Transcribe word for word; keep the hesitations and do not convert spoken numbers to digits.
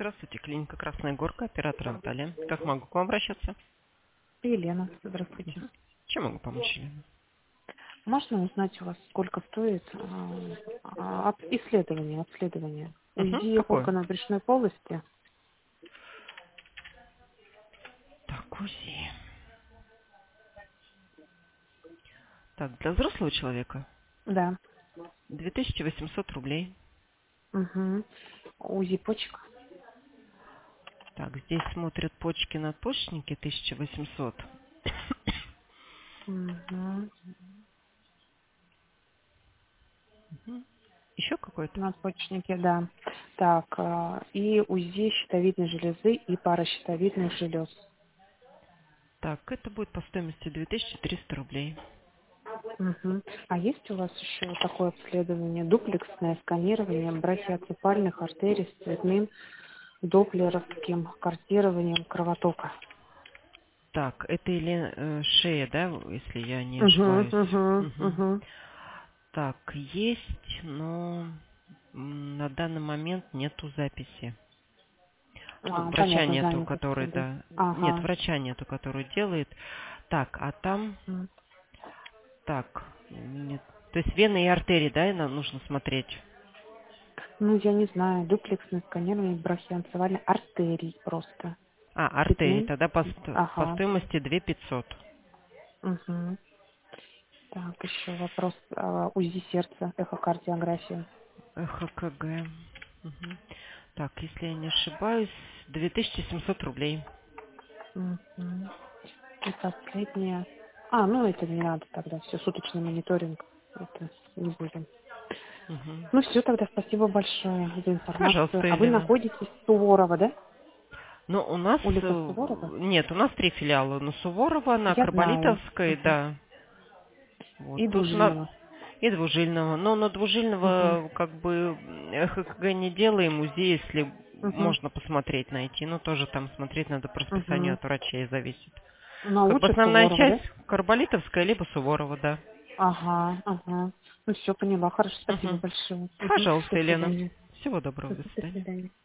Здравствуйте, клиника Красная Горка, оператор Наталья. Как могу к вам обращаться? Елена, здравствуйте. Мгм. Чем могу помочь, Елена? Можно узнать у вас, сколько стоит а, а, об- исследование, обследование Угу. УЗИ Какое? органов брюшной полости? Так, УЗИ. Так, для взрослого человека Да. две тысячи восемьсот рублей. Угу. УЗИ почек? Так, здесь смотрят почки надпочечники тысяча восемьсот. Угу. Мгм. Еще какой-то? Надпочечники, да. Так, а, и УЗИ щитовидной железы и паращитовидных желез. Так, это будет по стоимости две тысячи триста рублей. Угу. А есть у вас еще такое обследование, дуплексное сканирование брахиоцефальных артерий с цветным доплеровским картированием кровотока? Так, это или э, шея, да, если я не Угу, ошибаюсь? угу, Мгм. угу. Так, есть, но м, на данный момент нету записи. Ну, А, врача понятно, нету, занято который, все, да. да. Нет, Ага. врача нету, который делает. Так, а там, М. так, нет. То есть вены и артерии, да, и нам нужно смотреть? Ну, я не знаю, дуплексное сканирование брахиоцефальной артерий просто. А, артерии, Цветным. тогда по, сто- по Ага. стоимости две тысячи пятьсот. Угу. Так, еще вопрос. а, УЗИ сердца, эхокардиография. ЭХКГ. Мгм. Так, если я не ошибаюсь, две тысячи семьсот рублей. Угу. И последнее. А, ну это не надо тогда, все, суточный мониторинг. Это не будем. Мгм. Ну все, тогда спасибо большое за информацию. Пожалуйста, А вы Елена. находитесь в Суворова, да? Ну, у нас, Улица э, Суворова? нет, у нас три филиала. На Суворова, на Я знаю. Карболитовской, Мгм. да. Вот И тут на Двужильного. и Двужильного. Но на Угу. Двужильного как бы ЭХКГ не делаем, музей, если Угу. можно посмотреть, найти. Но тоже там смотреть надо по расписанию Угу. от врачей зависит. Ну, а Как бы лучше основная Суворова, часть да? Карболитовская, либо Суворова, да. Ага, ага. Ну все, поняла. Хорошо, спасибо Угу. большое. Угу. Пожалуйста, До Елена. свидания. Всего доброго, до Мгм. До свидания. свидания.